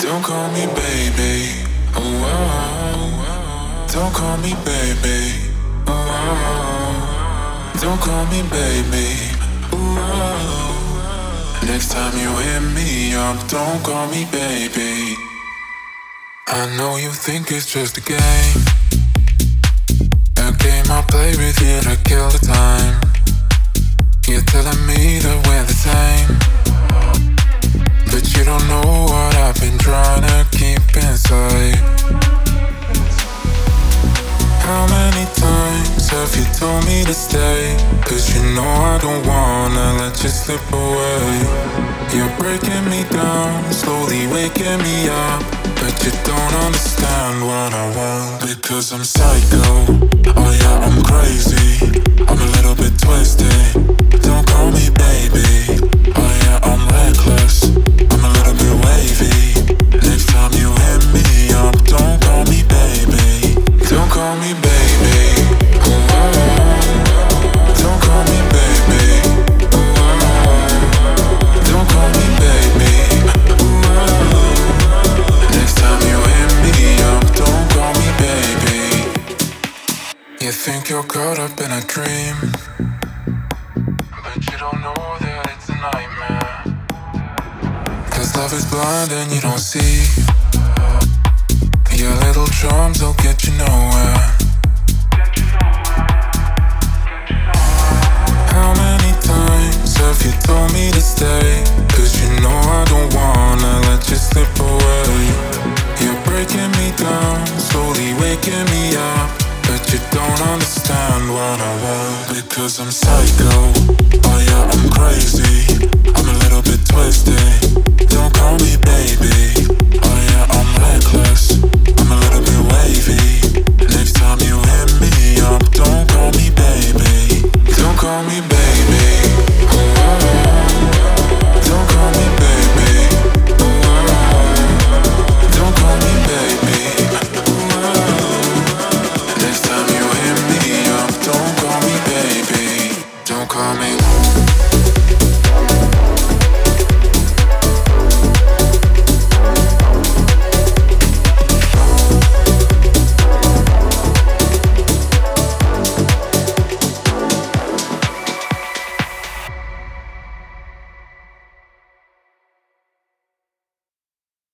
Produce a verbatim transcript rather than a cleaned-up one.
Don't call me baby. Oh, oh. Don't call me baby. Oh, oh. Don't call me baby. Oh, oh. Next time you hit me up, don't call me baby. I know you think it's just a game, a game I play with you to kill the time. You're telling me that we're the same, but you don't know what I've been trying to keep inside. How many times have you told me to stay? Cause you know I don't wanna let you slip away. You're breaking me down, slowly waking me up, but you don't understand what I want. Because I'm psycho, oh yeah, I'm crazy, I'm a little bit twisted. Don't call me baby, oh yeah, I'm reckless, I'm a little bit wavy. Next time you hit me up, don't call me baby. Don't call me baby, oh, oh. Don't call me baby, oh, oh. Don't call me baby, oh, oh. Next time you hit me up, don't call me baby. You think you're caught up in a dream, but you don't know that it's a nightmare. Cause love is blind and you don't see. Your little charms don't get you nowhere. How many times have you told me to stay? Cause you know I don't wanna let you slip away. You're breaking me down, slowly waking me up, but you don't understand what I want. Because I'm psycho, oh yeah, I'm crazy,